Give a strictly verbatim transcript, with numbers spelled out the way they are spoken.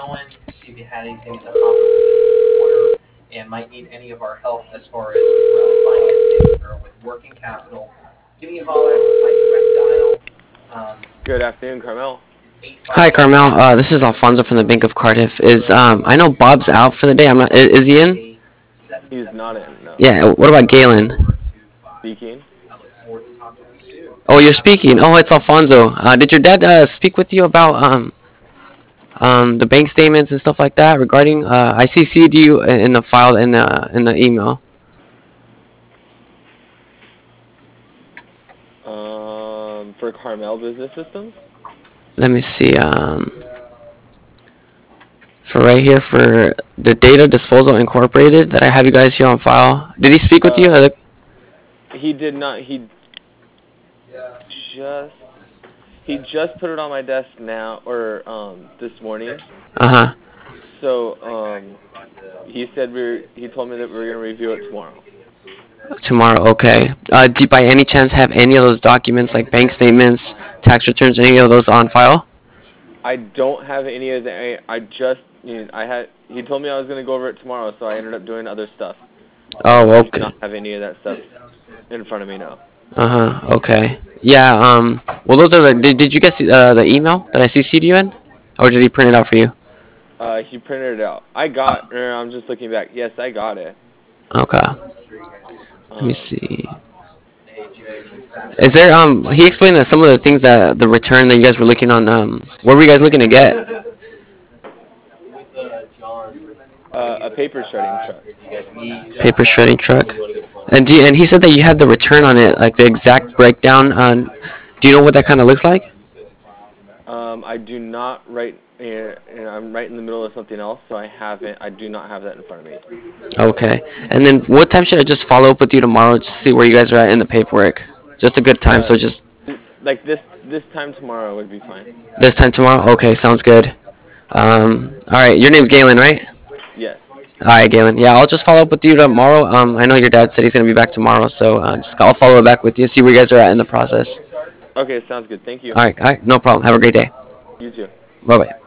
going, see if you had anything in the proper and might need any of our help as far as uh, financing or with working capital, give me a holler at my direct dial. Um, Good afternoon, Carmel. Hi, Carmel. Uh, this is Alfonso from the Bank of Cardiff. Is um, I know Bob's out for the day. I'm not. Is, is he in? He's not in, no. Yeah. What about Galen? Speaking. Oh, you're speaking. Oh, it's Alfonso. Uh, did your dad uh, speak with you about um, um, the bank statements and stuff like that regarding? Uh, I C C'd you in the file in the in the email. Um, for Carmel Business Systems? Let me see. Um, for right here for the Data Disposal Incorporated that I have you guys here on file. Did he speak with Uh, you? Uh, he did not. He just he just put it on my desk now, or um, this morning. Uh huh. So um, he said we are he told me that we were gonna review it tomorrow. Tomorrow, okay. Uh, do you by any chance have any of those documents, like bank statements, tax returns, any of those on file? I don't have any of the. I, I just you know, I had. He told me I was gonna go over it tomorrow, so I ended up doing other stuff. Oh, I do okay. not have any of that stuff in front of me now. Uh huh. Okay. Yeah. Um. Well, those are the. Did, did you get uh, the email that I C C'd you in, or did he print it out for you? Uh, he printed it out. I got. Er, I'm just looking back. Yes, I got it. Okay. Let me Um, see. Is there um? He explained that some of the things that the return that you guys were looking on. Um. What were you guys looking to get? uh, a paper shredding truck. Paper shredding truck. And do you, and he said that you had the return on it, like the exact breakdown. On, do you know what that kind of looks like? Um, I do not right. Uh, I'm right in the middle of something else, so I haven't. I do not have that in front of me. Okay. And then what time should I just follow up with you tomorrow to see where you guys are at in the paperwork? Just a good time. Uh, So just like this this time tomorrow would be fine. this time tomorrow. Okay, sounds good. Um. All right. Your name's Galen, right? Yes. All right, Galen. Yeah, I'll just follow up with you tomorrow. Um. I know your dad said he's gonna be back tomorrow, so uh, just I'll follow back with you, see where you guys are at in the process. Okay, sounds good. Thank you. All right. All right. No problem. Have a great day. You too. Bye bye.